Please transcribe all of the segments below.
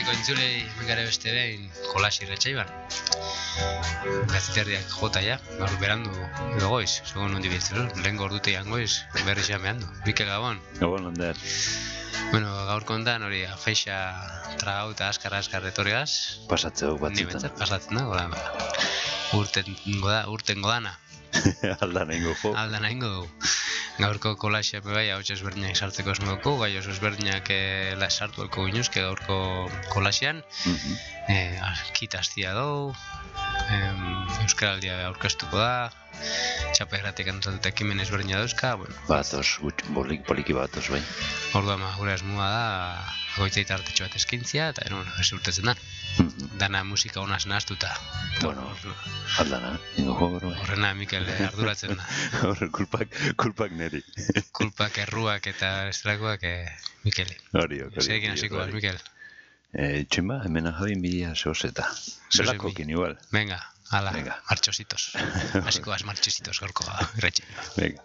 Arratsaleko entzulei megare beste behin kolasi irratxaiban. Gazterriak jota ja, gaur berandu edo goiz, segun nondi biltzen, lehen gorduteian goiz, berri xameandu. Mikel Gabon. Gabon, Ander. Bueno, gaur kontan hori afeixa tragau eta askar etorriaz. Pasatzeu batzutan. Ni bentzat, pasatzen da, gola, urtengo dana. Aldan egingo jo. Aldan egingo dugu. Gaurko kolaxea bai, hau ezberdinak sartzeko esmoko, gai oso ezberdinak sartu alko ginuzke gaurko kolaxean. Kitaztia dugu, Euskaraldia aurkeztuko da, txapegratik antolatu ekimen ezberdina dauzka. Bueno, batoz, poliki batoz, bai. Orduan, gure asmoa da, goitzait artetxo bat eskintzia, eta ez urtetzen da. Dana musika honaz nahaztuta. Bueno, aldana, ingo jogoro. Horrena Mikel arduratzen da. Horren kulpak neri. Kulpak, erruak eta estelakoak Mikeli. Horiok. Zerekin hasiko bat, Mikel. Txema, hemen jabin bidia zehozeta. Belakokin igual. Venga, ala, martxositos. Hasiko az martxositos gorko irratxe. Venga.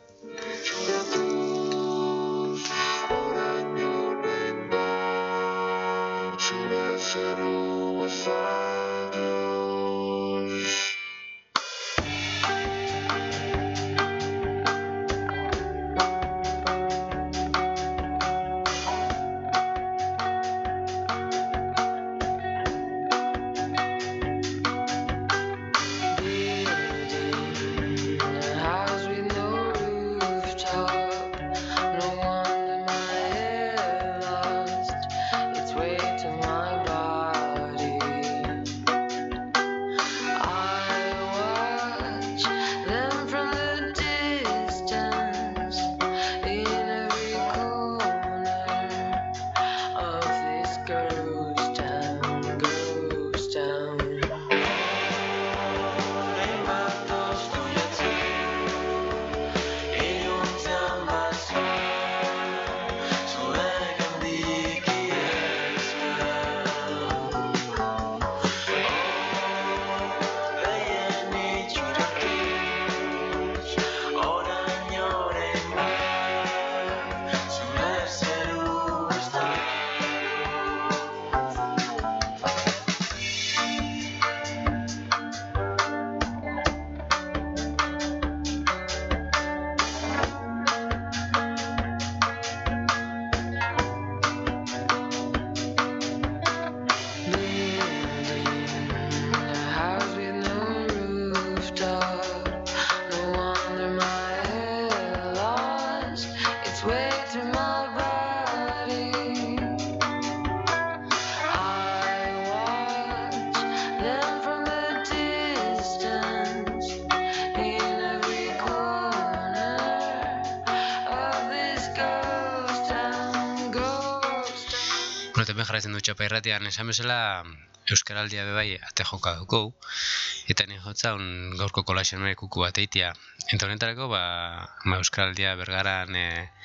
Jarraitzen du txapa irratian, esan bezala Euskaraldia bebai ate joka dugu, eta nire jotza gaurko kolaxen kuku bat eitia. Eta honetarako, Euskaraldia bergaran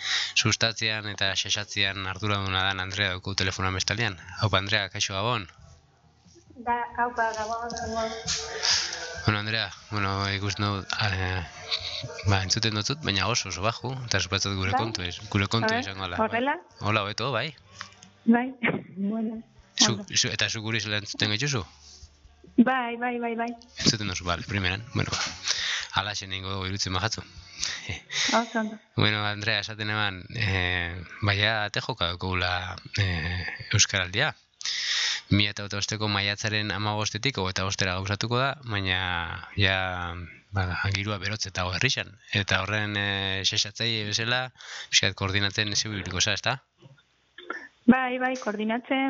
sustatzean eta xaxatzean arduraduna dan Andrea dugu telefonoan bestalian. Haupa, Andrea, kaixo Gabon? Haupa, Gabon. Bueno, Andrea, ikusten dut, entzuten dutzut, baina oso baju, eta supatzat gure kontu izango ala. Horrela? Hola, hobeto, bai? Bai, bueno. Eta zu guri zela entzuten gaituzu? Bai. Entzuten duzu, bale, primeran. Bueno, alaxen ingo dugu irutzen majatzu. Ondo. Bueno, Andrea, esaten eban, baina ate joka dukula Euskaraldia. 2008ko maiatzaren 15-etik, eta ostera gauzatuko da, baina girua berotze eta herrixan. Eta horren xexatzaile bezala, pixkat koordinatzen zeu ibiliko za, ezta? Bai, koordinatzen,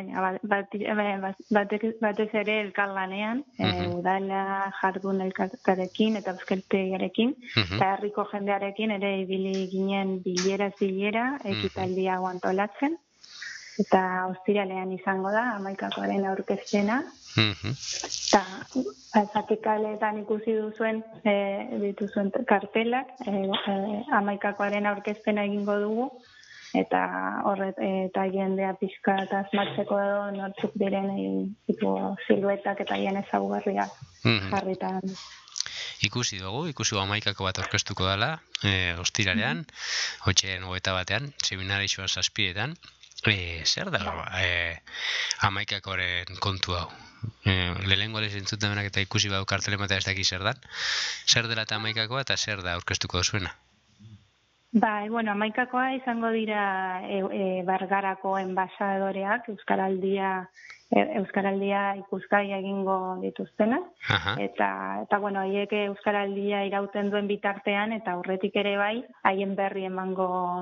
batez ere elkarlanean, udala jardun elkartarekin eta euskaltegiarekin, eta herriko jendearekin ere ibili ginen bilera, ekitaldia antolatzen, eta ostiralean izango da, 11koaren aurkezpena, eta zatikaletan ikusi dituzuen kartelak, 11koaren aurkezpena egingo dugu, eta eta jendea pixka eta asmatzeko edo nortzuk diren siluetak eta hien ezagugarriak jarritan. Ikusi 11ko bat aurkeztuko dela, ostiralean, hotxeen 21-ean, seminarixoa 7etan, Zer da amaikakoren kontu hau? Lehenengo alez entzuten benak eta ikusi badu kartelen bat ez daki zer dan. Zer dela eta amaikakoa eta zer da aurkeztuko zuena? Bai, bueno, amaikakoa izango dira Bergarako enbasadoreak, Euskaraldia ikusgai egingo dituztenak. Eta bueno, haiek Euskaraldia irauten duen bitartean, eta aurretik ere bai, haien berri emango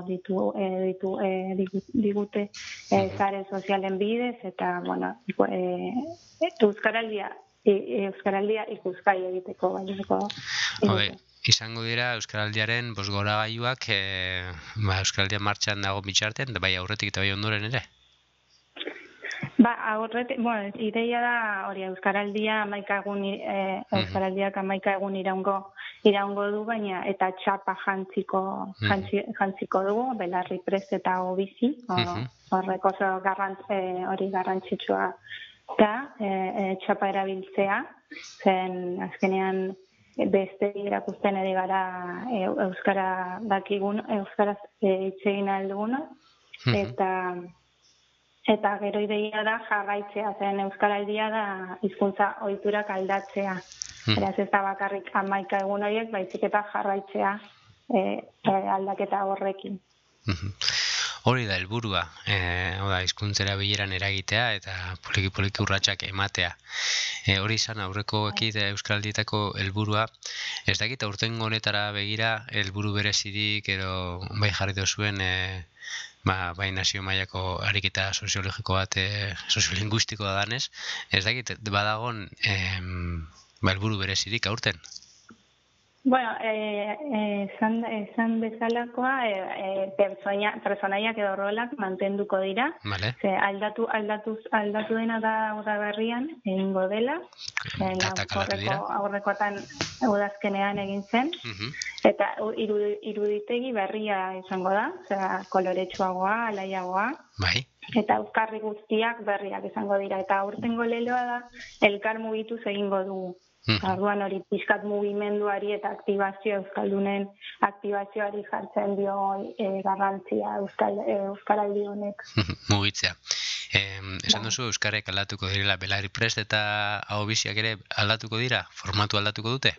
digute sare sozialen bidez, eta bueno, Euskaraldia ikusgai egiteko bai. Izango dira Euskaraldiaren bosgoragailuak Euskaraldia martxan dago bitxartean, bai aurretik eta bai ondoren ere? Aurretik, bueno, ideia da hori Euskaraldiak 11 egun iraungo du, baina eta txapa jantziko dugu, belarri prest eta obizi, horrek oso hori garrantzitsua da, txapa erabiltzea, zen azkenean beste irakusten ere gara euskara dakigun, euskaraz hitz egin alduguna, eta gero ideia da jarraitzea, zen Euskaraldia da hizkuntza ohiturak aldatzea. Beraz ez da bakarrik 11 egun horiek, baizik eta jarraitzea aldaketa horrekin. Hori da helburua, hizkuntzera bileran eragitea eta poliki urratsak ematea. Hori izan aurreko Euskaraldietako helburua, ez dakit aurtengo honetara begira helburu berezirik edo bai jarri duzuen bai nazio mailako ariketa soziologiko bat, soziolinguistikoa danez, ez dakit badagon helburu berezirik aurten. Bueno, esan bezalakoa, personaiak edo rolak mantenduko dira. Ze aldatu dena da uda berrian, egingo dela. Aurrekotan udazkenean egin zen. Eta iruditegi berria izango da, koloretsuagoa, alaiagoa. Eta euskarri guztiak berriak izango dira. Eta aurtengo leloa da, elkar mugituz egingo dugu. Orduan hori pixkat mugimenduari eta euskaldunen aktibazioari jartzen dio garrantzia euskaraldi honek. Mugitzea. Esan duzu euskarek aldatuko direla belarri prest eta ahobiziak ere aldatuko dira? Formatu aldatuko dute?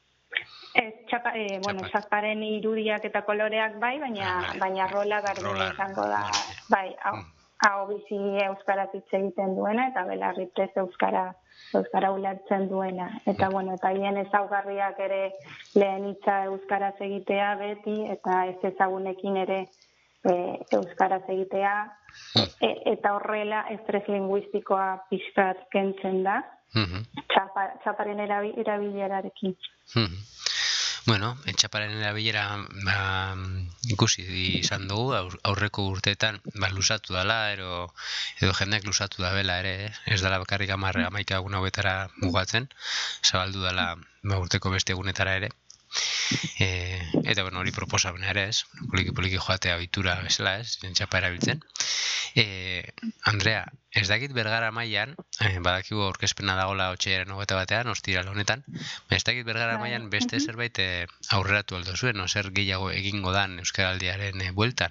Txaparen irudiak eta koloreak bai, baina rola berdina izango da. Bai, ahobizi euskaraz hitz egiten duena eta belarri prest euskara ulertzen duena. Eta hien ezaugarriak ere lehen hitza euskaraz egitea beti, eta ez ezagunekin ere euskaraz egitea, eta horrela estres linguistikoa pixkat kentzen da, txaparen erabilerarekin. Bueno, txaparen erabilera ikusi izan dugu, aurreko urteetan lusatu dela, edo jendeak lusatu da bela ere, ez dela bakarrik 11 egun hauetara mugatzen, zabaldu dela urteko beste egunetara ere. Eta hori proposamena ere ez, poliki joatea ohitura bezala ez, txapa erabiltzen. Andrea, ez dakit Bergara mailan, badakigu aurkezpena dagoela otsailaren 21ean, ostiral honetan, ez dakit Bergara mailan beste zerbait aurreratu aldo zuen, zer gehiago egingo dan Euskaraldiaren bueltan?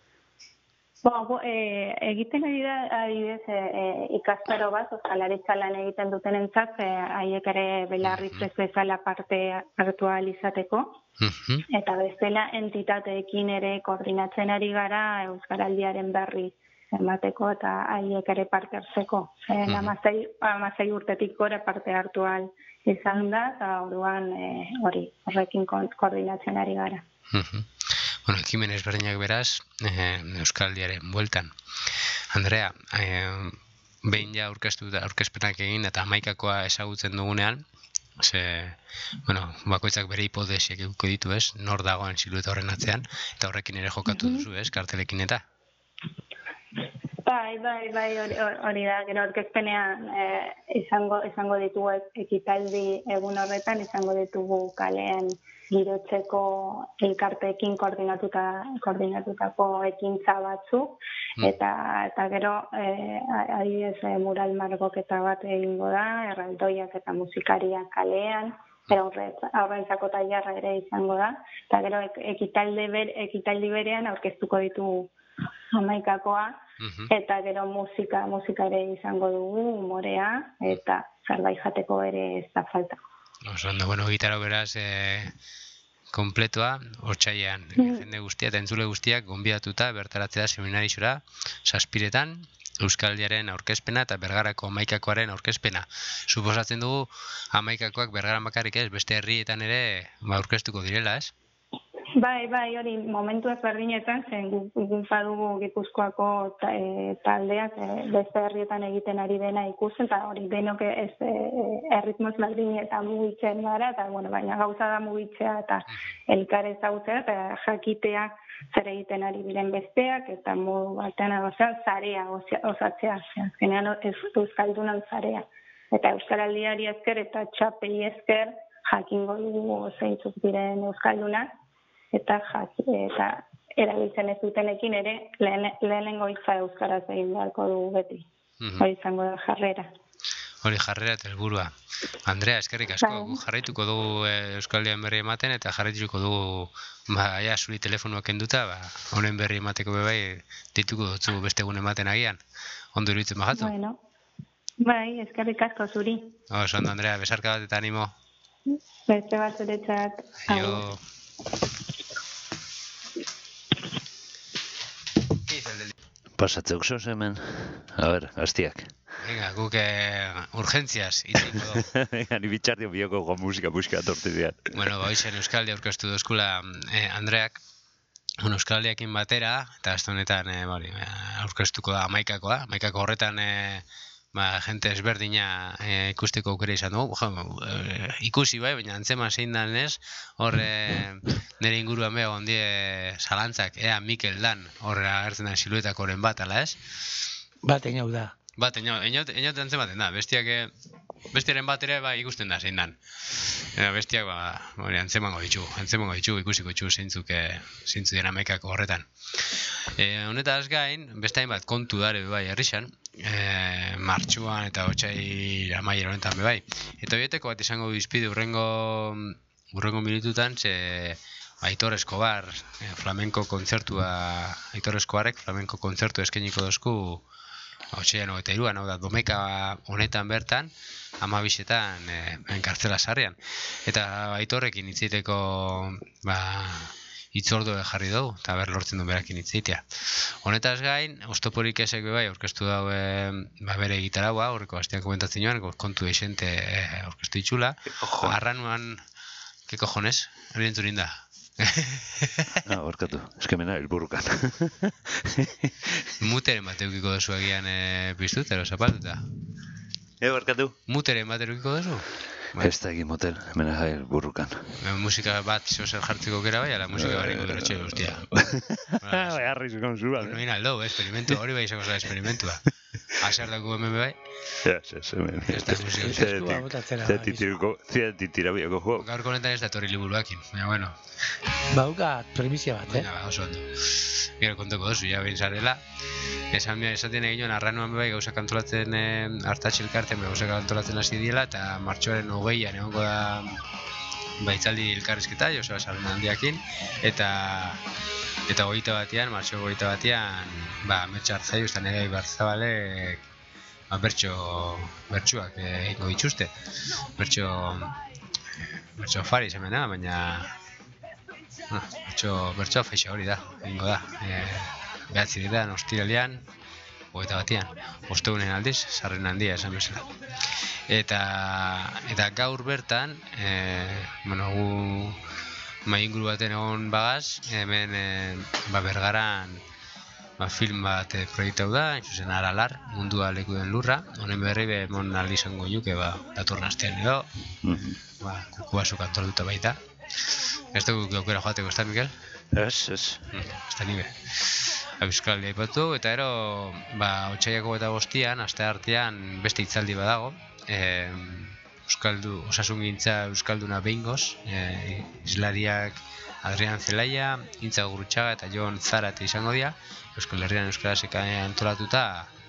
Egiten ari da adibidez ikastaro bat, ostalaritza lan egiten dutenentzat, haiek ere belarri prest bezala parte hartu ahal izateko. Eta bestela entitateekin ere koordinatzen ari gara Euskaraldiaren berri emateko eta haiek ere parte hartzeko. 16 urtetik gora parte hartu ahal izan da, eta orduan horrekin koordinatzen ari gara. Ekimen ezberdinak beraz, Euskaraldiaren bueltan. Andrea, behin ja aurkezpenak egin eta 11koa ezagutzen dugunean, bakoitzak bere hipotesiak eduko ditu ez, nor dagoen silueta horren atzean, eta horrekin ere jokatu duzu ez, kartelekin eta? Bai, hori da, gero aurkezpenean izango ditugu ekitaldi egun horretan, izango ditugu kalean girotzeko elkarteekin koordinatutako ekintza batzuk, eta gero adibidez mural margoketa bat egingo da, erraldoiak eta musikariak kalean, aurrentzako tailerra ere izango da, eta gero ekitaldi berean aurkeztuko ditugu 11koa, eta gero musika ere izango dugu, umorea, eta zerbait jateko ere ez da falta. Ondo, bueno, gitarra beraz, kompletoa, hortxaian, jende guztia eta entzule guztiak gonbidatuta bertaratzea seminarizora, 7 Euskaldiaren aurkezpena eta Bergarako Hamaikakoaren aurkezpena. Suposatzen dugu Hamaikakoak Bergaran bakarrik ez, beste herrietan ere aurkeztuko direla, ez? Bai, hori momentuaz berdinetan, zen guk badugu Gipuzkoako taldeak beste herrietan egiten ari dena ikusten, eta hori denok erritmoz berdinetan mugitzen gara, eta baina gauza da mugitzea eta elkar ezagutzea eta jakitea zer egiten ari diren besteak, eta modu batean zarea osatzea, azkenean Euskaldunan zarea. Eta Euskaraldiari esker eta txapei esker jakingo dugu zeintzuk diren Euskaldunak, eta erabiltzen ez dutenekin ere lehenengo hitza euskaraz egin beharko dugu beti. Hori izango da jarrera. Hori jarrera eta helburua. Andrea, eskerrik asko, jarraituko dugu Euskaldian berri ematen, eta jarraituko dugu zuri telefonoak kenduta, honen berri emateko bebai, dituko dutzu beste egun ematen agian. Ondo iruditzen bajatu? Bueno, bai, eskerrik asko zuri. Ondo, Andrea, besarka bat eta animo. Beste bat zuretzat. Aio. Pasatzeuk zoz hemen. A ber, gaztiak. Venga, guk urgentziaz itziko dugu. Venga, ni bitxardio bioko musika tortidean. Bueno, hoizen Euskaldi aurkeztu dozkula Andreak. Euskaldiakin batera, eta azte honetan aurkeztuko da Hamaikakoa. Hamaikako horretan jente ezberdina ikusteko aukera izan dugu. Ikusi bai, baina antzeman zein danez, hor nire inguruan beha ondie zalantzak, ea Mikel Dan, hor agertzen da siluetako horren bat, ala ez? Bat enau da. Bat, eniot antzematen da, bestiaren bat ere ikusten da zein dan. Bestiak antzemango ditugu, ikusiko ditugu zeintzuk dira Hamaikako horretan. Honetaz gain, beste hainbat kontu dare bai herrixan, martxuan eta otsai amaiera honetan bebai. Eta horieteko bat izango bizpide urrengo minututan, Aitor Eskobar, flamenko Eskobarrek flamenko kontzertu eskainiko dozku otsaian 23an, hau da, Domeka honetan bertan, 12etan kartzela sarrean. Eta Aitorrekin hitzeiteko hitzordu jarri dugu, eta lortzen du berakin hitzeitea. Honetaz gain, Oztoporik ezek bai aurkeztu daue bere gitaraua, horreko hastean komentatzen joan, kontu deixente aurkeztu ditxula. Arranuan, ke cojones? Hori entzurin da. Horkatu, eskemena hilburrukan. Muteren bat eukiko dozu egian piztut, ero zapalduta. Horkatu. Muteren bat eukiko dozu? Ez da egin motel, hemen jail burrukan. Musika bat zozer jartzeko gera bai, ala musika barriko duretxe guztia. Bai, arrizko konzu bat. Noin aldo, experimentu, hori bai izango zara experimentua. Aser dago hemen bai? Hemen. Ez da musika. Zia titira bioko jo. Gaurko honetan ez da torri liburuakin, baina bueno. Baukat premisia bat, Oso ondo. Gero kontoko dozu, ja behin zarela. Esaten egin joan, arranuan bai gauzak antolatzen hartatxilkarten, gauzak antolatzen hasi diela, eta martxoaren 20an egongo da baitzaldi elkarrizketa, Joseba Sarren handiakin, eta martxo 21an, Metxa Artzaiu, eta nire Ibarzabalek bertsuak egingo dituzte. Bertso fariz hemena, baina bertso feixa hori da, egingo da. Behatzi ditan, ostiralean, 21an, ostegunen aldiz, Sarren handia esan bezala. Eta gaur bertan, gu mai inguru baten egon bagaz, hemen Bergaran film bat proiektau da, zuzen Aralar, mundua leku den lurra, honen berri behemon aldi izango juke, datorren astean edo, kuku basuk antolatuta baita. Ez dugu gaukera joateko, ez da, Mikel? Ez. Ez da nibe. Euskaldi aipatu, eta ero, otsaiako eta bostian, aste artean beste hitzaldi badago, osasungintza Euskalduna behingoz, islariak Adrian Zelaia, Intza Gurutxaga eta Jon Zarate izango dira, Euskal Herrian Euskarazek antolatuta,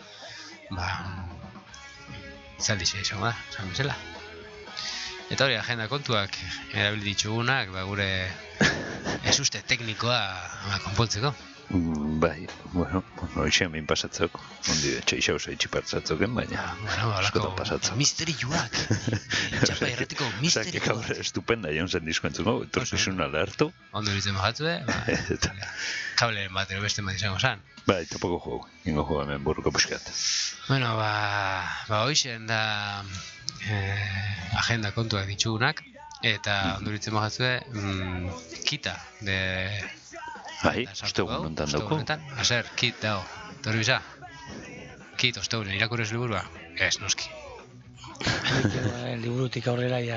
hitzaldi izango da, esan bezala. Eta hori, agenda kontuak erabili ditugunak, gure ez uste teknikoa konpontzeko. Bai, bueno, hoxe hemen pasatzok, ondi etxeixau zaitxipartzatzoken, baina askotan pasatzok. Misterioak, txapa erratiko misterioak. Gaur estupenda jaun zen diskoentzuko, etorkizun alde Ondo ditzen bajatzue, kableren bat, beste bat izango zan. Bai, tapoko jugu, ingo jugu hemen burruko puskat. Bueno, hoxen da agenda kontuak ditugunak, eta ondo ditzen bajatzue, kita, Bai, ostegun nontan dauko. Azer, kit dago, torri bisa? Kit, ostegun, irakurrez liburua? Ez, noski. Liburutik aurrera ja...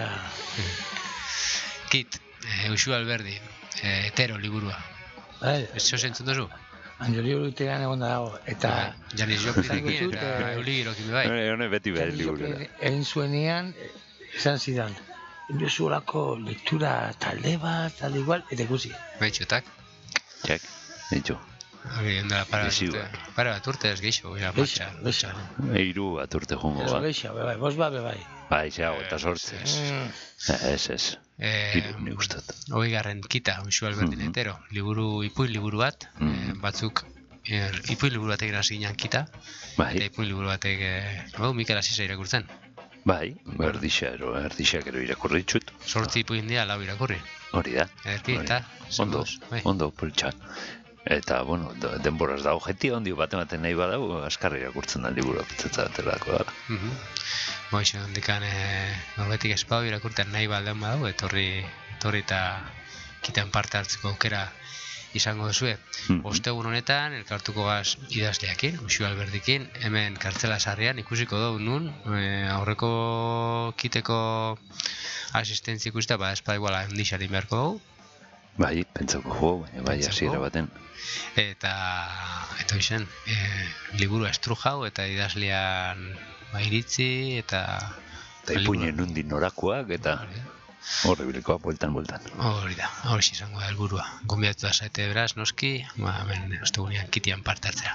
Kit, Uxu Alberdi, hetero liburua. Ez zentzun duzu? Anjo liburutik egon dago, eta... Janis Joplin eta Euli Girokin bai. Hone beti behar liburera. Egin zuenean, esan zidan, endozu olako lektura talde bat, talde igual, eta ikusi. Baitxotak. Jak, ditu. Hori, ondela para bat urte ez geixo, Geixo. Eiru bat urte jongo bat. Geixo, bai, bos bat, bai. Bai, xeago, eta sortzez. Ez. Iru, nik ustat. Garren kita, Uxu Albertin hetero, ipuin liburu bat, batzuk, ipuin liburu batek hasi ginen kita, eta ipuin liburu batek, Mikel Asisa irakurtzen. Bai, erdixak ero irakurri ditut. 8 ipuin dia, 4 irakurri. Hori da. Ederki, eta... Ondo, poltsa. Eta, bueno, denboraz da objeti ondio bat-ematen nahi badau, askarri irakurtzen da liburu apitzetza baterako dara. Boixo, hondikan, norbetik espau irakurtzen nahi baldean badau, etorri eta kitan parte hartzeko aukera izango duzue. Ostegun honetan, elkartuko gaz idazleakin, Uxu Alberdikin, hemen kartzela sarrian ikusiko dugu nun, aurreko kiteko asistentzi ikusita, espada iguala handixarin beharko dugu. Bai, pentsako jugu, baina bai hasiera baten. Eta hoxen, liburu estrujau eta idazlean iritzi eta... Eta ipuinen nundin norakoak eta... Horribilekoa, bueltan. Hori da, hori izango da helburua. Gonbidatu da zaite beraz, noski, hemen ostegunean kitian parte hartzea.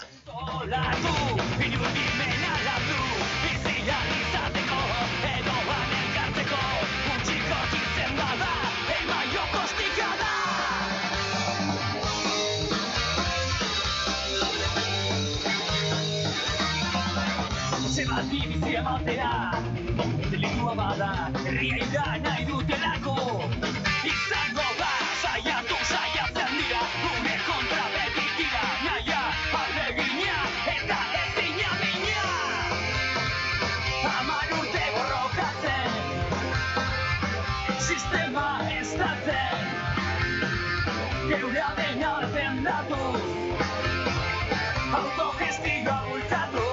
Zebat bibizia batera, delitua bada, herria nahi dutelako. Izango da, saiatzen dira, gure kontra beti tira, naia, alegina, eta ezina mina. 10 urte borrokatzen, sistema estatzen, geurea dena defendatuz, autogestioa bultzatu.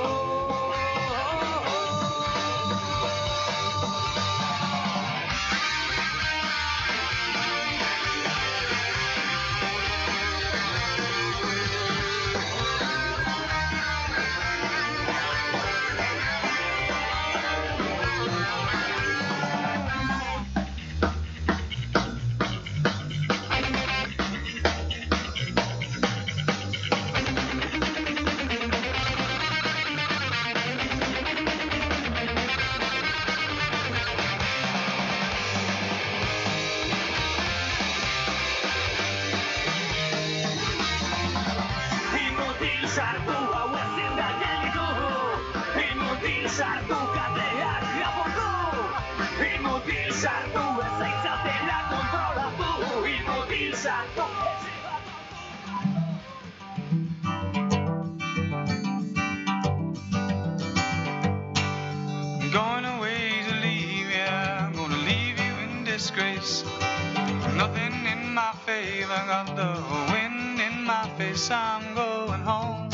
Going away to leave, yeah, I'm gonna leave you in disgrace. Nothing in my favor, got the wind in my face, I'm going home.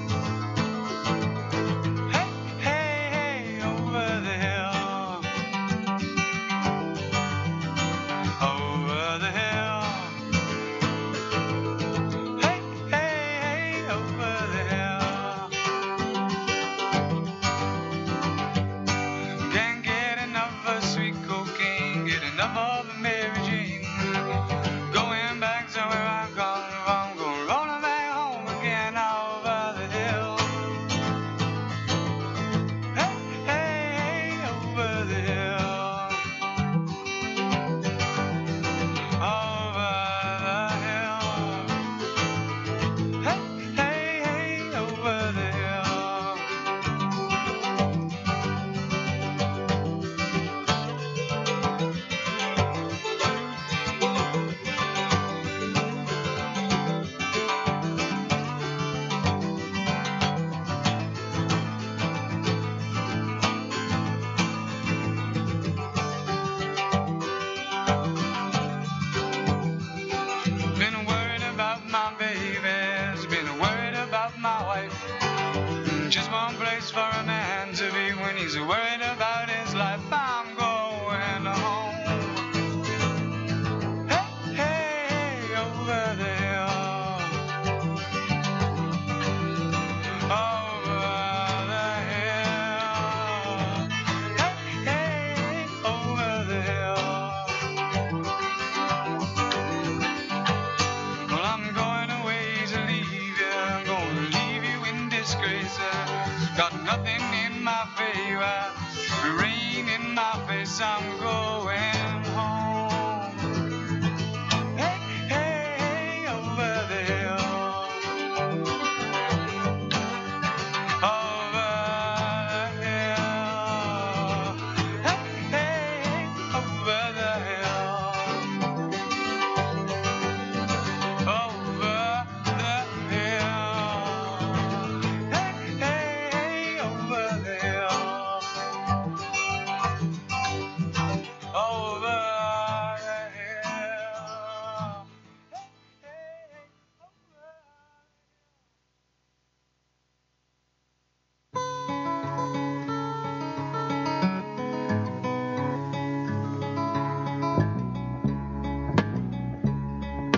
Hey, over the hill. Over the hill. Hey, over the hill. Can't get enough of sweet cocaine, get enough of a Mary Jane. Going back to where I come from, going rolling back home again.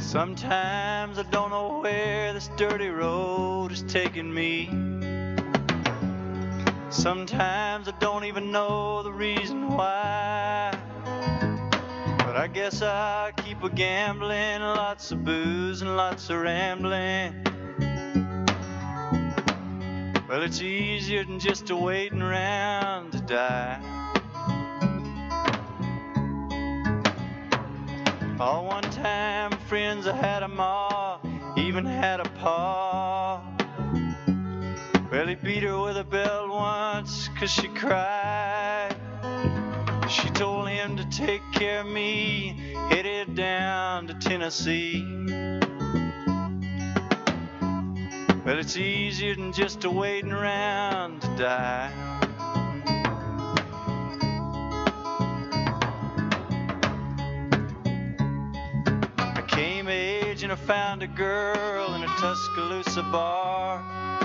Sometimes I don't know where this dirty road is taking me. Sometimes I don't even know the reason why. But I guess I keep a gambling, lots of booze and lots of rambling. Well, it's easier than just waiting around to die. Oh, one time, friends, I had a ma, even had a pa. Well, he beat her with a belt once 'cause she cried. She told him to take care of me, headed down to Tennessee. Well, it's easier than just waiting around to die. I came of age and I found a girl in a Tuscaloosa bar.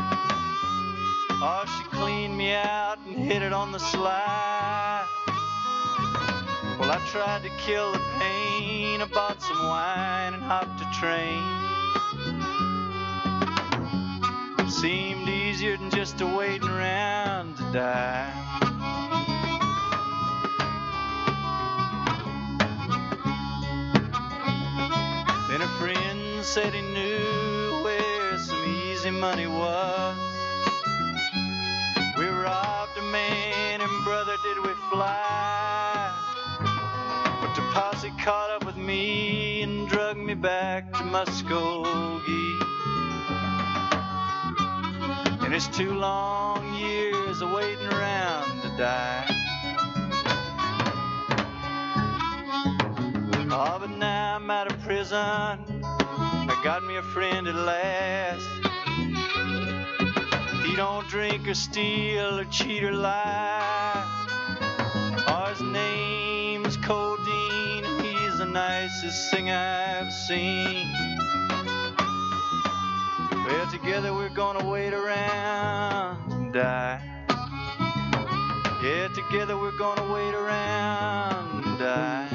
Oh, she cleaned me out and hit it on the sly. Well, I tried to kill the pain. I bought some wine and hopped a train. Seemed easier than just waiting around to die. Then a friend said he knew where some easy money was. We robbed a man and brother did we fly. But the posse caught up with me and drug me back to Muskogee. And it's 2 long years of waiting around to die. Oh, but now I'm out of prison. I got me a friend at last. He don't drink or steal or cheat or lie. Oh, his name's Codeine and he's the nicest thing I've seen. Well, together we're gonna wait around and die. Yeah, together we're gonna wait around and die.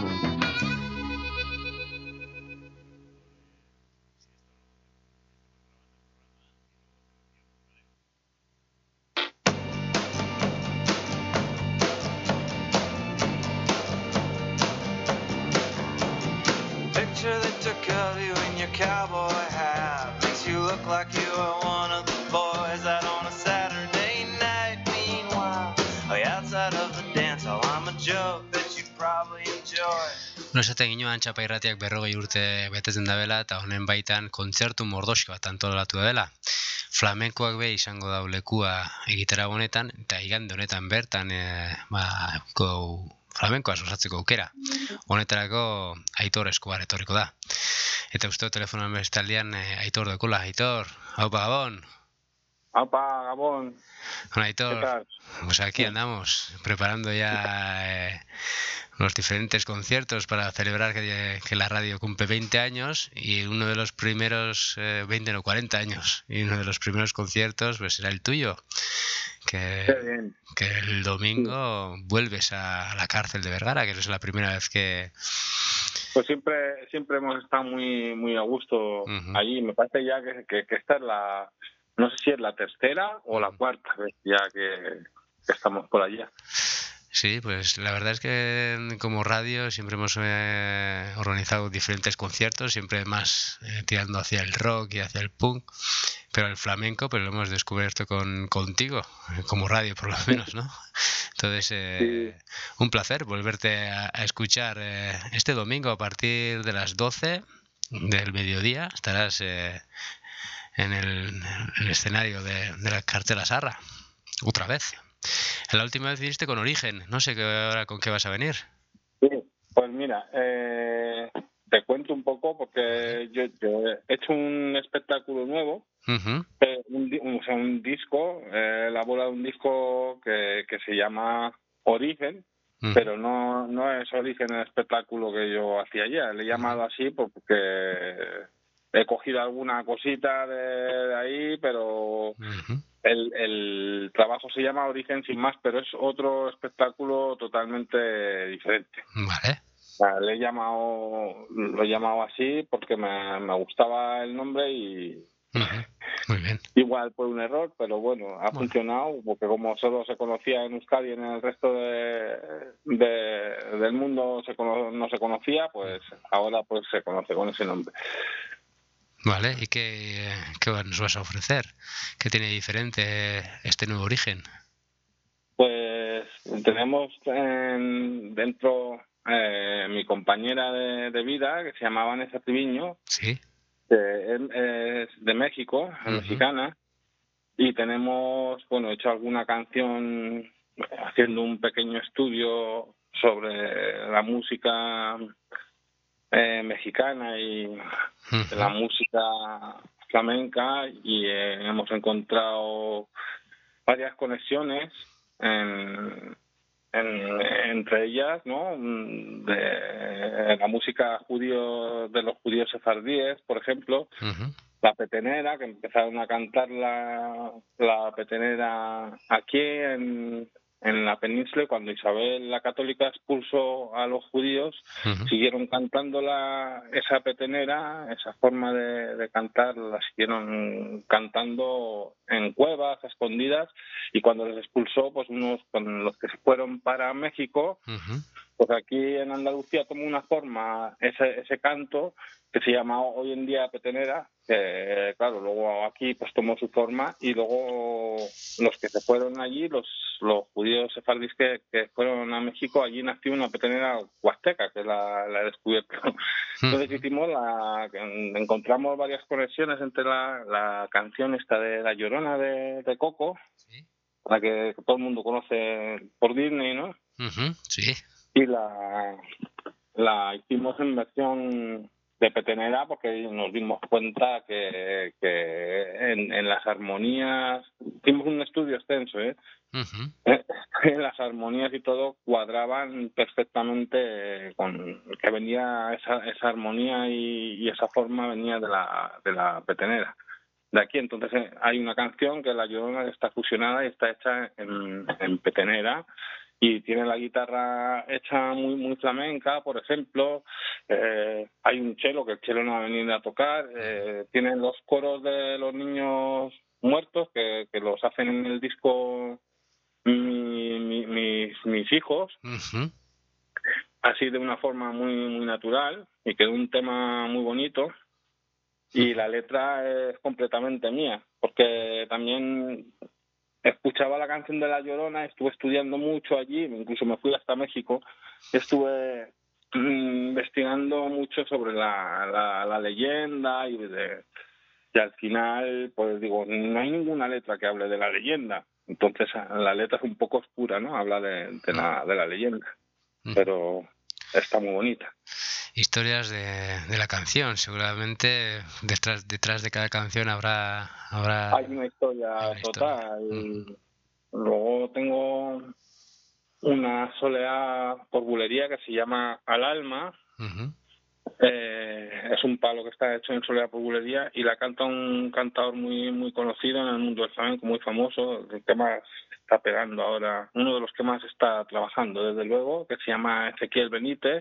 Picture they took of you in your cowboy hat. Makes you look like you are one of the boys out on a Saturday night. Meanwhile, outside of the dance hall, I'm a joke that you'd probably enjoy. No, esaten ginoan Txapa Irratiak 40 urte betetzen dabela eta honen baitan kontzertu mordoxko bat antolatu dela. Flamenkoak be izango dau lekua egitera honetan eta igande honetan bertan flamenkoa osatzeko aukera. Honetarako Aitor Escobar etorriko da. Eta uste telefonoan bestaldean Aitor dekola. Aitor, haupa Gabón. Haupa Gabón. Bueno, Aitor, pues aquí andamos preparando ya los diferentes conciertos para celebrar que la radio cumple 20 años y uno de los primeros, 20 o 40 años, y uno de los primeros conciertos pues será el tuyo. Que el domingo vuelves a la cárcel de Vergara, que es la primera vez que... Pues siempre hemos estado muy a gusto allí. Me parece ya que esta es la... No sé si es la tercera o la cuarta vez ya que estamos por allá. Sí, pues la verdad es que como radio siempre hemos organizado diferentes conciertos, siempre más tirando hacia el rock y hacia el punk, pero el flamenco pues lo hemos descubierto contigo, como radio por lo menos, ¿no? Entonces, sí. Un placer volverte a escuchar este domingo a partir de las 12 del mediodía. Estarás en el escenario de la Cartela Sarra, otra vez. La última vez viniste con Origen, no sé ahora con qué vas a venir. Sí, pues mira, te cuento un poco porque yo he hecho un espectáculo nuevo, un disco, he elaborado un disco que se llama Origen, pero no es Origen el espectáculo que yo hacía ayer, le he llamado así porque he cogido alguna cosita de ahí, pero... El trabajo se llama Origen sin más, pero es otro espectáculo totalmente diferente. Vale. lo he llamado así porque me gustaba el nombre y muy bien. Igual fue un error, pero bueno, ha funcionado porque como solo se conocía en Euskadi y en el resto del mundo no se conocía, pues ahora pues se conoce con ese nombre. Vale, ¿y qué nos vas a ofrecer? ¿Qué tiene diferente este nuevo origen? Pues tenemos dentro mi compañera de vida, que se llama Vanessa Triviño, ¿sí? Que es de México, mexicana, y tenemos, hecho alguna canción haciendo un pequeño estudio sobre la música mexicana y la música flamenca, y hemos encontrado varias conexiones entre ellas, ¿no? De la música de los judíos sefardíes, por ejemplo, la petenera, que empezaron a cantar la petenera aquí en la península, y cuando Isabel la Católica expulsó a los judíos, siguieron cantando esa petenera, esa forma de cantar, la siguieron cantando en cuevas, escondidas, y cuando les expulsó, pues con los que se fueron para México, pues aquí en Andalucía tomó una forma ese canto que se llama hoy en día petenera, que claro, luego aquí pues tomó su forma, y luego los que se fueron allí, los judíos sefardíes que fueron a México, allí nació una petenera huasteca, que la he descubierto. Entonces encontramos varias conexiones entre la canción esta de La Llorona de Coco, la que todo el mundo conoce por Disney, ¿no? Sí. Y la hicimos en versión de petenera porque nos dimos cuenta que en las armonías, hicimos un estudio extenso, en las armonías y todo cuadraban perfectamente con que venía esa armonía y esa forma venía de la petenera de aquí. Entonces hay una canción que La Llorona está fusionada y está hecha en petenera, y tiene la guitarra hecha muy muy flamenca, por ejemplo. Hay un cello, que el cello no va a venir a tocar. Tienen los coros de los niños muertos que los hacen en el disco mis hijos, así de una forma muy muy natural, y quedó un tema muy bonito. Y la letra es completamente mía, porque también escuchaba la canción de La Llorona, estuve estudiando mucho allí, incluso me fui hasta México, estuve investigando mucho sobre la leyenda, y al final, pues digo, no hay ninguna letra que hable de la leyenda. Entonces la letra es un poco oscura, ¿no? Habla de la leyenda, pero está muy bonita. Historias de la canción, seguramente detrás de cada canción habrá hay una historia total. Luego tengo una soleá por bulería que se llama Al Alma. Es un palo que está hecho en soleá por bulería, y la canta un cantador muy muy conocido en el mundo del flamenco, muy famoso, el que más está pegando ahora, uno de los que más está trabajando desde luego, que se llama Ezequiel Benítez.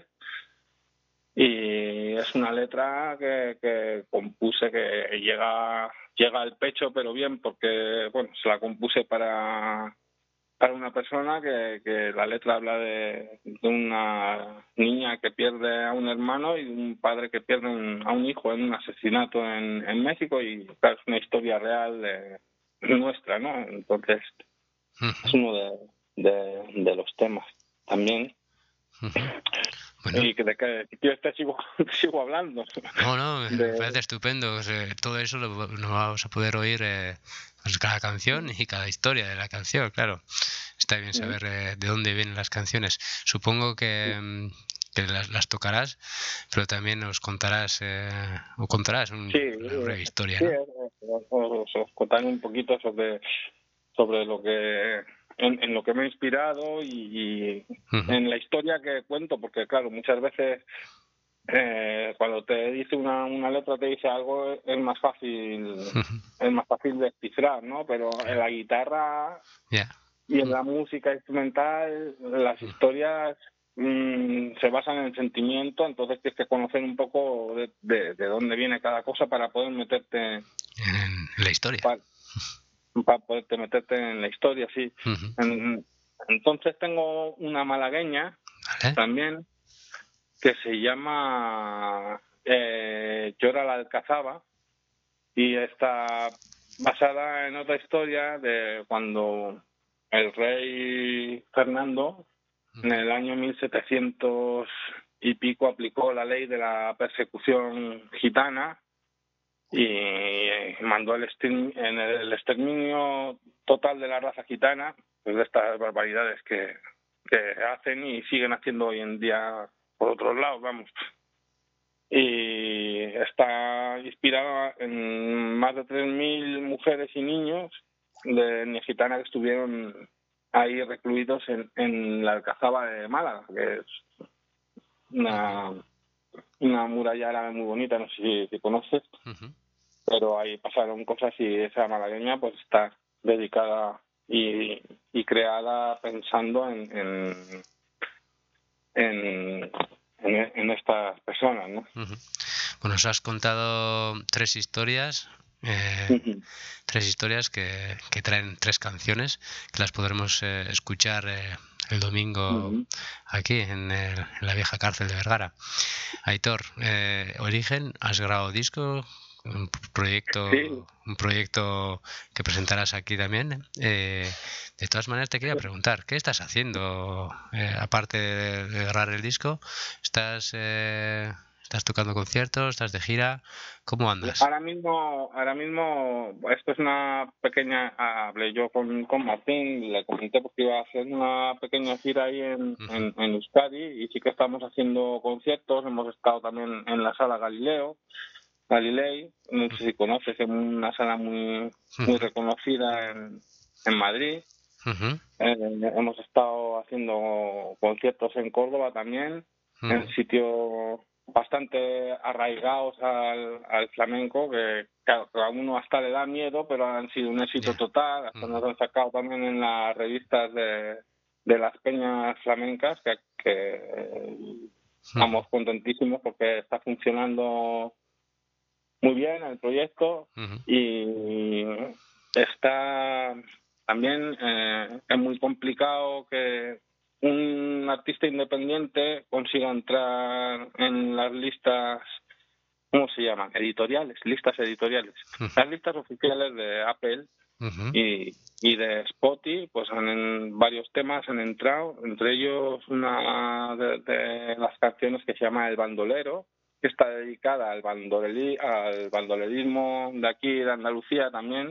Y es una letra que compuse, que llega al pecho, pero bien, porque se la compuse para una persona que la letra habla de una niña que pierde a un hermano y de un padre que pierde a un hijo en un asesinato en México, y claro, es una historia real nuestra, ¿no? Entonces es uno de los temas también. Bueno. Y de que yo sigo hablando. No, me parece estupendo. Todo eso lo vamos a poder oír, pues cada canción y cada historia de la canción, claro. Está bien saber de dónde vienen las canciones. Supongo que las tocarás, pero también nos contarás una breve historia, ¿no? Os contaré un poquito sobre lo que en lo que me he inspirado y en la historia que cuento, porque claro, muchas veces cuando te dice una letra, te dice algo, es más fácil descifrar, ¿no? Pero en la guitarra y en la música instrumental, las historias se basan en el sentimiento, entonces tienes que conocer un poco de dónde viene cada cosa para poder meterte en la historia. Para poderte meterte en la historia, sí. Entonces tengo una malagueña también que se llama Llora la Alcazaba y está basada en otra historia de cuando el rey Fernando en el año 1700 y pico aplicó la ley de la persecución gitana y mandó el exterminio total de la raza gitana, pues de estas barbaridades que hacen y siguen haciendo hoy en día por otros lados, vamos. Y está inspirada en más de 3.000 mujeres y niños de etnia gitana que estuvieron ahí recluidos en la Alcazaba de Málaga, que es una muralla árabe muy bonita, no sé si conoces, pero ahí pasaron cosas y esa malagueña pues está dedicada y creada pensando en estas personas, ¿no? Bueno, os has contado 3 historias. 3 historias que traen 3 canciones que las podremos escuchar el domingo aquí en la vieja cárcel de Vergara. Aitor, Origen, has grabado disco, un proyecto que presentarás aquí también. De todas maneras te quería preguntar, ¿qué estás haciendo aparte de grabar el disco? ¿Estás tocando conciertos? ¿Estás de gira? ¿Cómo andas? Ahora mismo, esto es una pequeña... Hablé yo con Martín, le comenté porque iba a hacer una pequeña gira ahí en Euskadi y sí que estamos haciendo conciertos. Hemos estado también en la sala Galilei, no sé si conoces, es una sala muy reconocida en Madrid. Hemos estado haciendo conciertos en Córdoba también, en sitios bastante arraigados al flamenco, que a uno hasta le da miedo, pero han sido un éxito total. Hasta nos han sacado también en las revistas de las peñas flamencas, que estamos contentísimos porque está funcionando muy bien el proyecto y está también es muy complicado que un artista independiente consiga entrar en las listas, ¿cómo se llaman? Listas editoriales. Las listas oficiales de Apple y de Spotify, pues en varios temas han entrado, entre ellos una de las canciones que se llama El Bandolero, que está dedicada al bandolerismo de aquí de Andalucía también.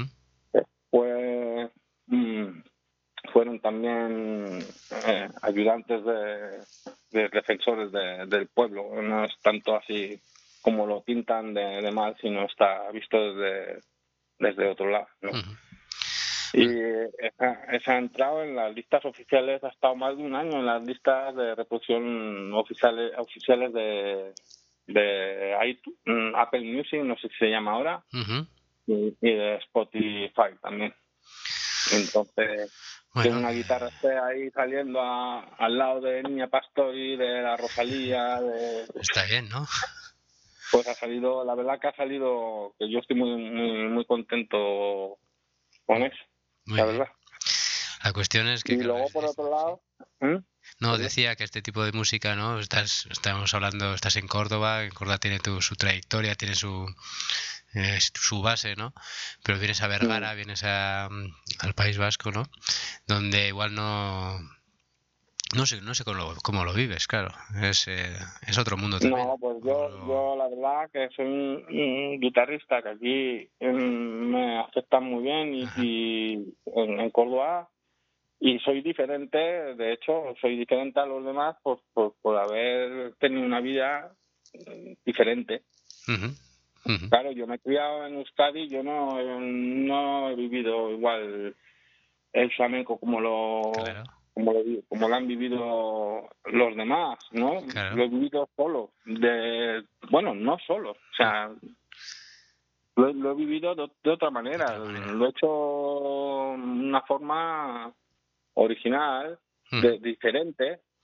Fueron también ayudantes de defensores del pueblo. No es tanto así como lo pintan de mal, sino está visto desde otro lado, ¿no? Y esa ha entrado en las listas oficiales, ha estado más de un año en las listas de reproducción oficiales de iTunes, Apple Music, no sé si se llama ahora, y de Spotify también. Entonces, tiene una guitarra ahí saliendo al lado de Niña Pastori, de la Rosalía. Está bien, ¿no? Pues ha salido, la verdad que que yo estoy muy, muy, muy contento con eso. La verdad. La cuestión es que... Y luego, por otro lado... No, decía que este tipo de música, ¿no? Estamos hablando, estás en Córdoba tiene su trayectoria, tiene su base, ¿no? Pero vienes a Vergara, vienes al País Vasco, ¿no? Donde igual no sé cómo lo vives, claro. Es otro mundo también. No, pues yo la verdad que soy un guitarrista que aquí me aceptan muy bien y en Córdoba, y soy diferente, de hecho, soy diferente a los demás por haber tenido una vida diferente. Claro, yo me he criado en Euskadi, yo no he vivido igual el flamenco como lo han vivido los demás, ¿no? Claro. Lo he vivido solo, no solo, o sea, lo he vivido de otra manera, lo he hecho de una forma original, diferente,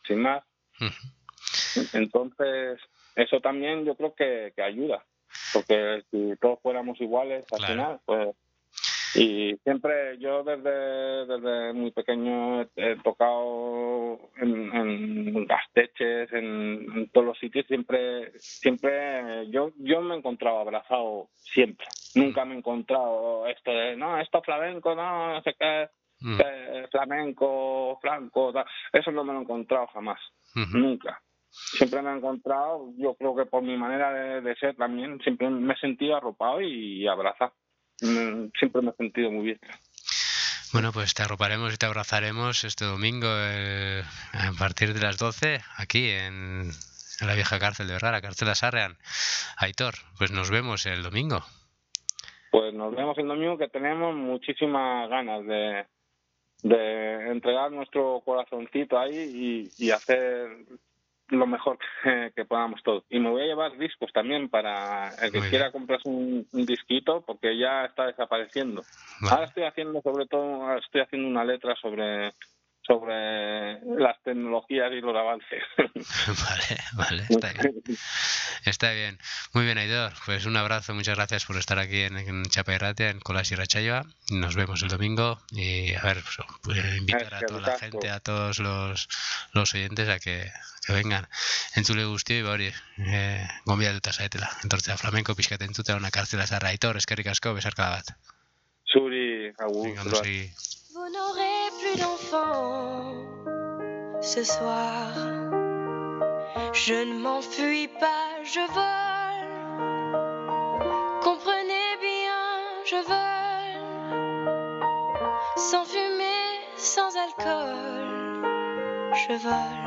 sin más. Entonces, eso también yo creo que ayuda, porque si todos fuéramos iguales al final, pues... Y siempre yo desde muy pequeño he tocado en gasteches, en todos los sitios, siempre yo me he encontrado abrazado siempre. Nunca me he encontrado esto de, no, esto flamenco, no sé qué, flamenco, franco, tal. Eso no me lo he encontrado jamás, nunca. Siempre me he encontrado, yo creo que por mi manera de ser también, siempre me he sentido arropado y abrazado. Siempre me he sentido muy bien. Bueno, pues te arroparemos y te abrazaremos este domingo a partir de las 12 aquí en la vieja cárcel de Vergara, Cárcel de Sarrián. Aitor, pues nos vemos el domingo. Pues nos vemos el domingo, que tenemos muchísimas ganas de entregar nuestro corazoncito ahí y hacer lo mejor que podamos todos. Y me voy a llevar discos también para el que quiera comprarse un disquito, porque ya está desapareciendo. Ahora estoy haciendo una letra sobre las tecnologías y los avances. Vale, está bien. Muy bien, Aitor, pues un abrazo, muchas gracias por estar aquí en Chapa y Ratia, en Colas y Rachaiva. Nos vemos el domingo y a ver, pues, invitar a toda la gente, a todos los oyentes a que vengan. Entzule guztioi, hori, gonbidatuta zaetela. Entortzea flamenko pixkat entzutea una kartzela zarra. Aitor, eskerrik asko, besarka bat. Zuri, agur. Vous n'aurez plus d'enfants ce soir. Je ne m'enfuis pas, je vole. Comprenez bien, je vole. Sans fumée, sans alcool. Je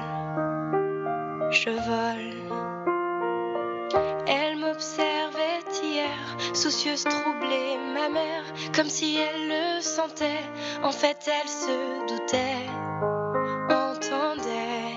vole. Elle m'observait hier, soucieuse, troublée, ma mère, comme si elle le sentait. En fait, elle se doutait, entendait.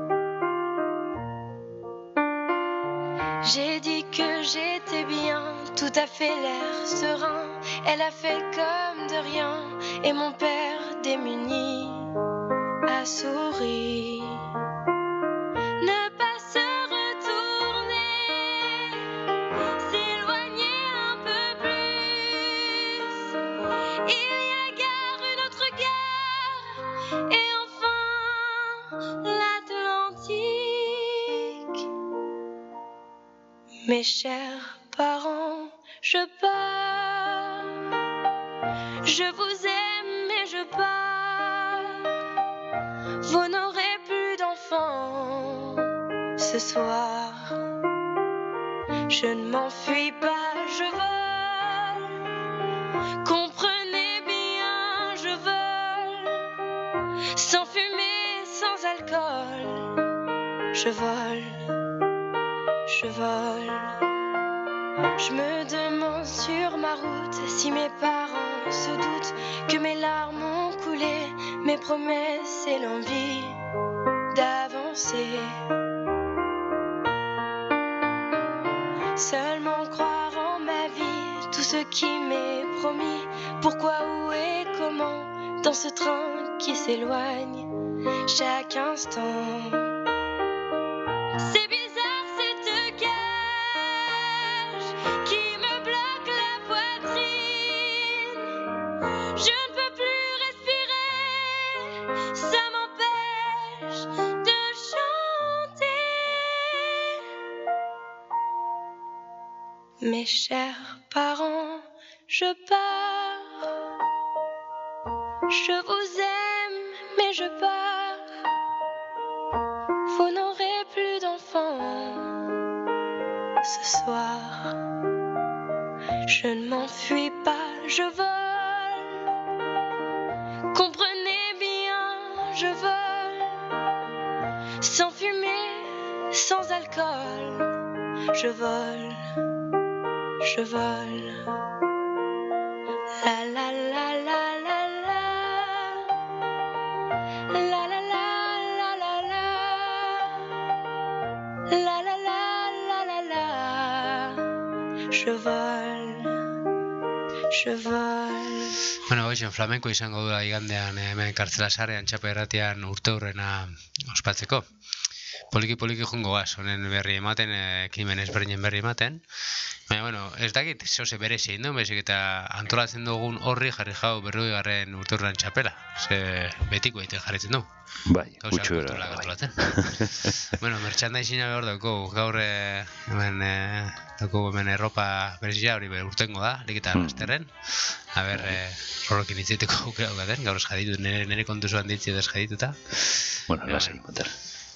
J'ai dit que j'étais bien, tout à fait l'air serein. Elle a fait comme de rien, et mon père démuni a souri. Ne pas se retourner, s'éloigner un peu plus. Il y a gare, une autre gare, et enfin l'Atlantique. Mes chers parents, je pars. Je vous aime et je pars. Vous n'aurez plus d'enfants ce soir. Je ne m'enfuis pas, je vole. Comprenez bien, je vole. Sans fumée, sans alcool. Je vole. Je me demande sur ma route si mes parents se doutent que mes larmes ont coulé, mes promesses et l'envie d'avancer. Seulement croire en ma vie, tout ce qui m'est promis. Pourquoi, où et comment, dans ce train qui s'éloigne chaque instant. C'est bizarre cette cage qui me bloque la poitrine. Je ne peux plus respirer, ça m'empêche de chanter. Mes chers parents, je pars. Je vous aime, mais je pars. Vous n'aurez plus d'enfants ce soir. Je ne m'enfuis pas, je vole. Comprenez bien, je vole. Sans fumée, sans alcool. Je vole. La la la la la la. La la la la la la. La la la la la la. Je vole. je vole. Bueno, hoxen flamenko izango dura igandean hemen kartzela sarean txapa erratian urte hurrena ospatzeko. Poliki jungo gaz, honen berri ematen, ekimen ezberdinen berri ematen. Baina, bueno, ez dakit, zoze bere zein duen, bezik eta antolatzen dugun horri jarri jau 40. urte hurren txapela. Ze betiko egiten jarritzen du. Bai, gutxu era. Bueno, merchandising hor dauko, gaur hemen erropa berezia hori urtengo da, likita lasterren. Aber, horrekin itzaiteko aukera daukaten, gaur ez jaditu, nire kontu zuan ditzi edo ez jadituta. Bueno, lasai, motor.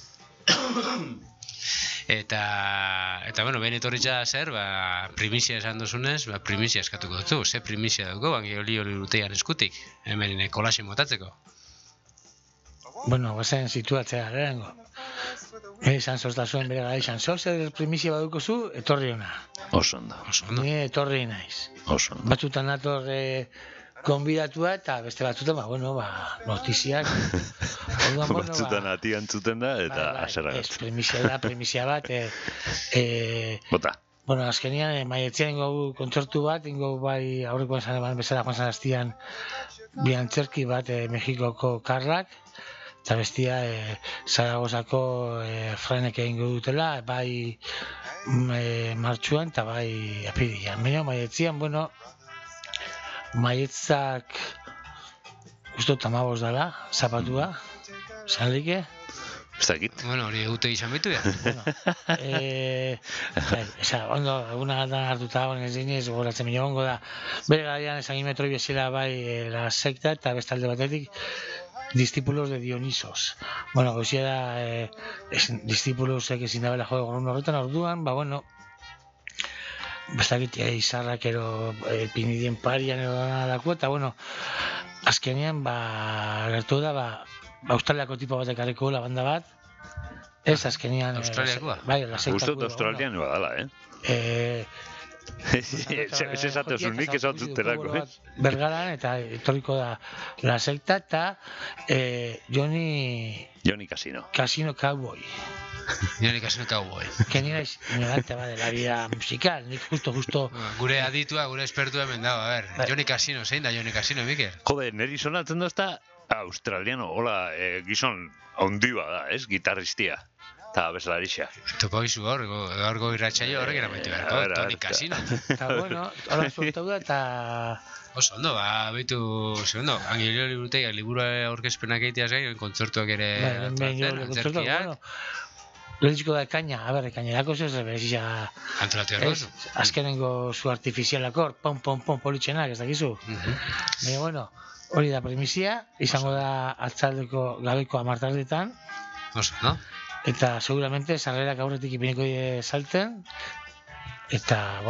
Eta bueno, behin etorritza zer, primizia esan duzunez, primizia eskatuko dut. Ze primizia dugu, Angiolio Liburutegian eskutik, hemen kolasin motatzeko. Bueno, bazen situatzea lehenengo. Esan zoztazuen bere gara izan, zer primizia baduko zu, etorri hona. Oso ondo. Ni etorri naiz. Oso ondo. Batzutan nator konbidatua eta beste batzutan, notiziak. Batzutan ati antzuten da eta aserra gatu. Primizia bat. Bota. Bueno, azkenian, maietzean ingo kontzertu bat, ingo bai aurrekoan zan bezala Juan Zanastian bi antzerki bat Mexikoko Karlak, eta bestia Zaragozako Franek egingo dutela, bai martxuan eta bai apirilean. Baina maietzean, maietzak usto 15 dela, zapatua, zanlike. Ez dakit. Bueno, hori egute izan bitu ya. Ondo, eguna da hartuta honen ez dinez, goratzen minio gongo da. Bere garaian esan metro bezala bai la sekta eta bestalde batetik discípulos de Dionisos. Bueno, goizia da discípulosek ezin dabela jode gogun horretan orduan, bestakit izarrak ero pinidien parian edo dako, eta azkenean gertu da Australiako tipo batek harriko la banda bat. Ez azkenean Australiakoa? Bai, la sekta. Gustot australian badala, Ez esatezun nik esatzuterako, Bergaran eta etorriko da la sekta eta Johnny Casino. Casino Cowboy. Johnny Casino Cowboy. Que ni naiz ignorante de la vida musical, nik justo. Gure aditua, gure expertua hemen dago, a ver. Johnny Casino, zein da Johnny Casino, Mikel? Jode, neri sonatzen dozta australiano, hola, gizon ondiba da, ez? Gitarristia. Eta bezalarixa. Topo izu gaurgo irratxaio horrek eramaitu beharko, Johnny Casino. Eta hola sueltau da, eta... Oso, ondo, behitu, segundo, Angiolio Liburutegiak liburu aurkezpenak egiteaz gain, kontzertuak ere antzerkiak. Lehiziko da ekaina, ekainarako zez, berezia... Antolatu erdozu. Azkenengo zu artifizialako, pom, politxenak, ez dakizu. Baina, hori da primizia, izango da atzaldeko gabeko 10 Oso, no? Eta seguramente sarrerak aurretik ipiniko salten. Eta,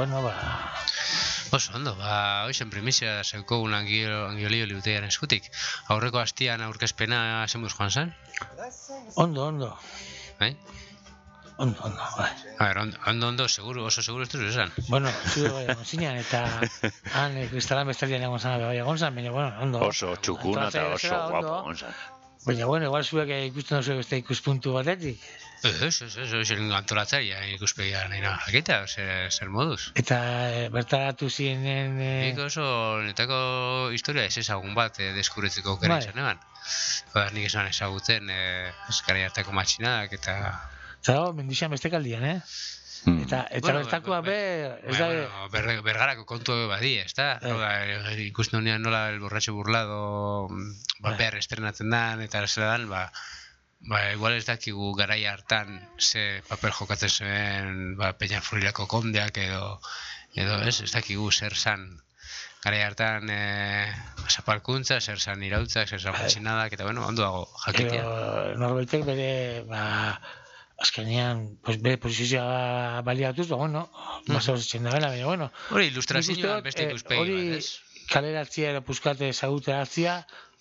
Oso, ondo, hoxen primizia zeukogun Angiolio Liburutegiaren eskutik. Aurreko hastian aurkezpena zenbuz joan zen? Ondo. Bai? Ondo, bai. A ver, ondo, oso seguro ez duzu esan. Bueno, zude bai egon zinean, eta han kristalan bestalian egon zan, bai egon zan, baina, ondo. Oso txukuna eta oso guapo egon zan. Baina, igual zuek ikusten duzu beste ikuspuntu batetik. Ez, antolatzaria ikuspegia nahi nahi jakitea, zer moduz. Eta bertaratu zienen... Nik oso netako historia ez ezagun bat deskubritzeko aukera izan eban. Nik esan ezagutzen eskari hartako matxinadak eta... Eta mendixan beste kaldian, Eta bertakoa ez da... Bergarako kontu badi, ez da? Ikusten honean nola el borratxo burlado behar estrenatzen dan, eta zela dan, igual ez dakigu garai hartan ze papel jokatzen zuen Peña Furilako kondeak edo ez dakigu zer zan garai hartan zapalkuntza, zer zan irautzak, zer zan matxinadak, eta ondo dago jakitea. Norbaitek bere, azkenean, bere posizioa baliatuz, basa osetzen da bela, baina, hori ilustrazioan beste ikuspegi bat, ez? Hori kaleratzia ero puskate ezaguteratzia,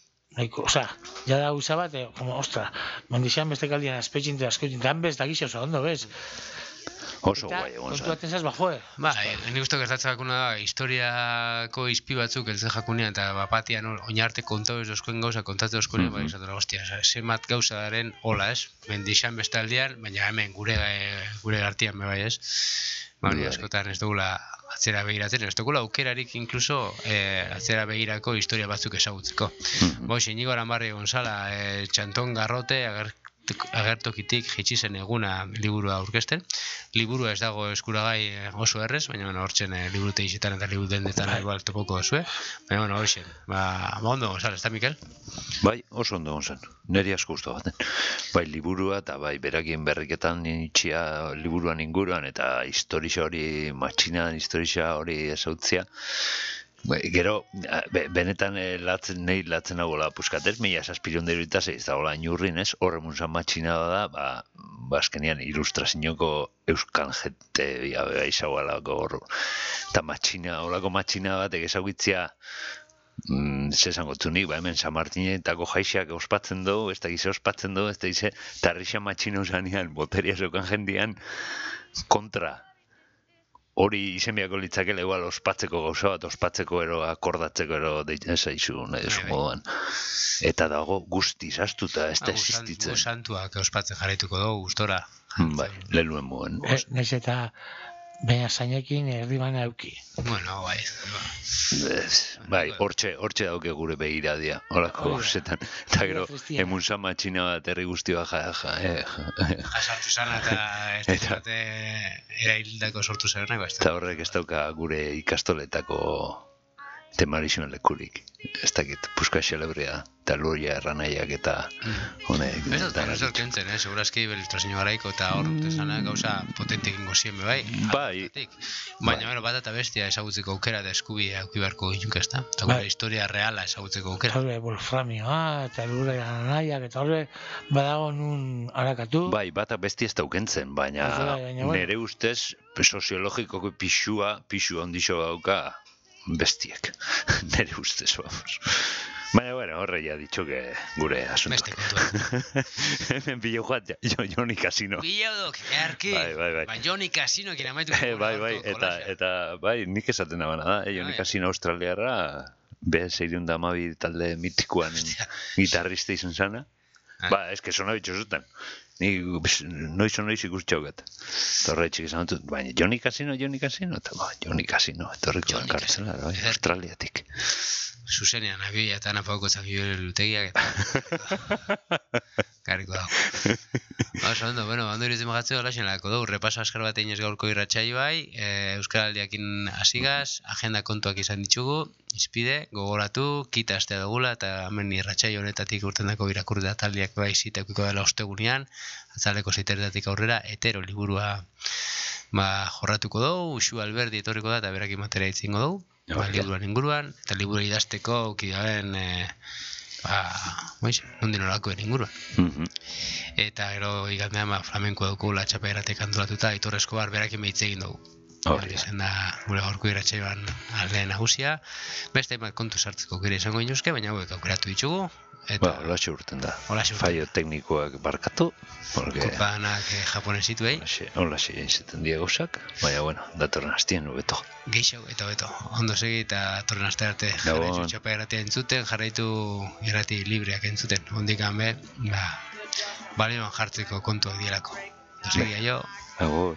jada gauza bat, mandixan beste kaldian aspetxinte askoetan, bez dakiz oso ondo, bez? Oso guai, egon zan. Kontu baten zaz, joe. Nik uste gertatzen dakuna da, historiako izpi batzuk eltzen jakunean, eta bapatian oinarte kontau ez dozkoen gauza, kontatzen dozkoen, izatora, hostia, zemat gauza daren hola, ez? Mendixan bestaldean, baina hemen gure gartian, ez? Askotan ez dugula atzera begiratzen, ez dukula aukerarik inkluso atzera begirako historia batzuk ezagutzeko. Boix, Inigo Aranbarri Gonzala, Txanton Garrote, agertokitik jaitsi zen eguna liburua aurkezten. Liburua ez dago eskuragai oso errez, baina hortzen liburute izetan eta liburutendetan igual topoko zue. Baina hortzen, ondo Gonzalo, ez da Mikel? Bai, oso ondo gonzen, niri asko guztu baten. Bai, liburua eta bai, berakien berriketan itxia liburuan inguruan eta historia hori, matxinan historia hori ezautzia. Gero, benetan nahi latzen nagoela puskatez, 1776 ez dagoela inurrin ez, horre munzan matxina da, azkenean ilustrazioko euskan jente izagoelako horro. Eta olako matxina bat egezaguitzia, zesango zunik, hemen San Martinetako jaixak ospatzen dugu, ez da gize ospatzen dugu, ez da gize, tarrixa matxina usanean, boteria zeukan jendean, kontra. Hori izenbiako litzakele igual ospatzeko gauza bat, ospatzeko ero, akordatzeko ero, deitzen izu, nahi duzu moduan. Eta dago guztiz astuta, ez da existitzen. Santuak ospatzen jarraituko dugu, gustora. Bai, lehuen moen. Naiz eta baina zainekin erdibana euki. Bueno, bai. Bai, hortxe dauke gure begiradia, horako horzetan. Eta gero, emunzan matxina bat herri guztioa jasartu zan eta ez dut eraildako sortu zerenak. Eta horrek ez dauka gure ikastoletako temarizuen lekurik. Ez dakit, puska xelebrea, eta luria erranaiak eta honek. Ez dut, ez dut kentzen, segurazki ilustrazio garaiko eta hor zanak gauza potentik ingo zien bai. Baina, bat eta bestia ezagutzeko aukera eta eskubidea aukibarko ginuk ez da. Eta gure historia reala ezagutzeko aukera. Horre wolframioa eta luria erranaiak eta horre badago nun harakatu. Bai, bat eta bestia ez daukentzen, baina nire ustez soziologikoko pixu ondixo dauka bestiek, nire ustez, vamos. Baina, bueno, horre ya dicho que gure asuntoak. Hemen pillo joat, Joni Casino. Pillo duk, erki. Bai, Joni Casino, kira maitu. Bai, eta, bai, nik esaten abana da, Joni Casino australiarra, B612 talde mitikoan gitarrista izan zana. Ba, eske sona bitxo zuten. Ni noiz ikustxau get. Torre txik esan dut, baina Joni Casino, eta Joni Casino, etorriko kartzela, Australiatik. Zuzenean, abia eta anapauko zakibio lutegiak eta karriko dago. Oso ondo, ondo iruditzen magatzeo, laxen lako dugu, repaso askar bat egin ez gaurko irratxai bai, Euskaraldiakin asigaz, agenda kontuak izan ditugu, izpide, gogoratu, kita astea dugula, eta hemen irratxai honetatik urtendako irakurri taldiak bai zitaukiko dela ostegunean, atzaleko zeiteretatik aurrera, hetero liburua jorratuko dugu, Uxu Alberdi etorriko da, eta berakin matera itzingo dugu, liburuan inguruan, eta liburu idazteko ukidaben, nondin olakoen inguruan. Eta gero igandean flamenko dukula txapeiratek antolatuta, Aitor Escobar berakin behitze egin dugu. Hori zen da gure gaurko irratxean alde nagusia. Beste kontu sartzeko gire izango inuzke, baina hauek aukeratu ditugu. Olaxe urten da. Faio teknikoak barkatu. Kupanak japonezitu behi. Olaxe izaten diagozak. Baina, bueno, datorren hastien ubeto. Geixau, eta ondo segi eta datorren haste arte jarraitu txapa irratia entzuten, jarraitu irrati libreak entzuten. Ondikan be, balioan jartzeko kontuak dielako. Ondo segi aio. Agur.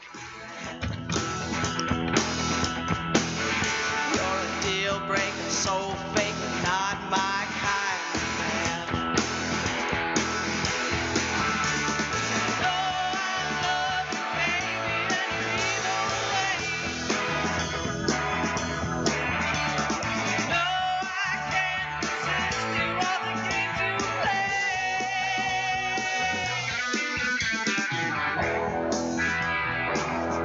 So fake, not my kind of man. No, I love you, baby, and either way. No, I can't resist you or the games you play.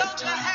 Don't you have